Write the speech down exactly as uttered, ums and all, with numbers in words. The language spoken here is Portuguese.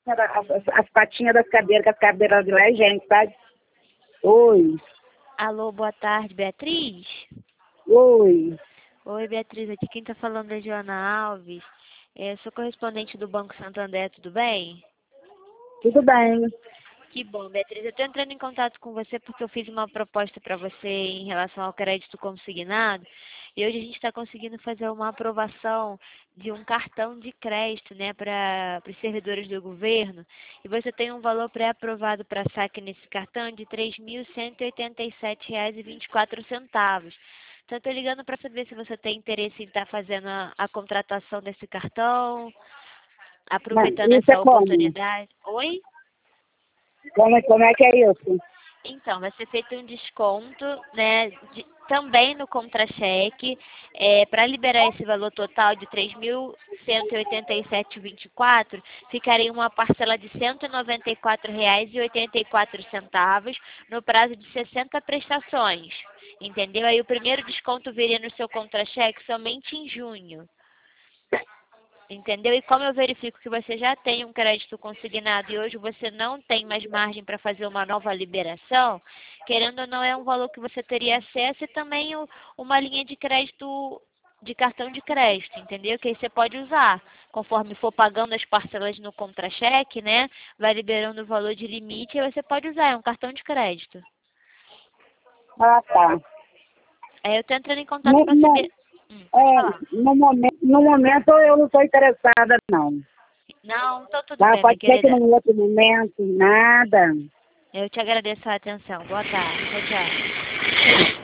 As, as patinhas das cadeiras, que as cadeiras de lá é gente, sabe? Oi, Alô, boa tarde, Beatriz? oi, Oi, Beatriz, aqui quem tá falando é Joana Alves. É, eu sou correspondente do Banco Santander, tudo bem? tudo bem? Que bom, Beatriz. Eu estou entrando em contato com você porque eu fiz uma proposta para você em relação ao crédito consignado e hoje a gente está conseguindo fazer uma aprovação de um cartão de crédito, né, para os servidores do governo, e você tem um valor pré-aprovado para saque nesse cartão de três mil cento e oitenta e sete reais e vinte e quatro centavos. Então, estou ligando para saber se você tem interesse em estar fazendo a, a contratação desse cartão, Mas aproveitando isso é essa como? oportunidade. Oi? Como, é- como é que é isso? Então, vai ser feito um desconto, né, de- também no contra-cheque, é, para liberar esse valor total de três mil cento e oitenta e sete vírgula vinte e quatro, ficaria uma parcela de cento e noventa e quatro reais e oitenta e quatro centavos no prazo de sessenta prestações, entendeu? Aí o primeiro desconto viria no seu contra-cheque somente em junho. Entendeu? E como eu verifico que você já tem um crédito consignado e hoje você não tem mais margem para fazer uma nova liberação, querendo ou não, é um valor que você teria acesso e também o- uma linha de crédito, de cartão de crédito, entendeu? Que aí você pode usar. Conforme for pagando as parcelas no contra-cheque, né? Vai liberando o valor de limite e você pode usar. É um cartão de crédito. Ah, tá. Aí eu estou entrando em contato No, para saber. no, Hum, pode é, falar. no, momento, no momento eu não estou interessada, não. Não, então tudo Tá? bem, minha Pode ser que querida. num outro momento, nada. Eu te agradeço a atenção. Boa tarde. Tchau, tchau.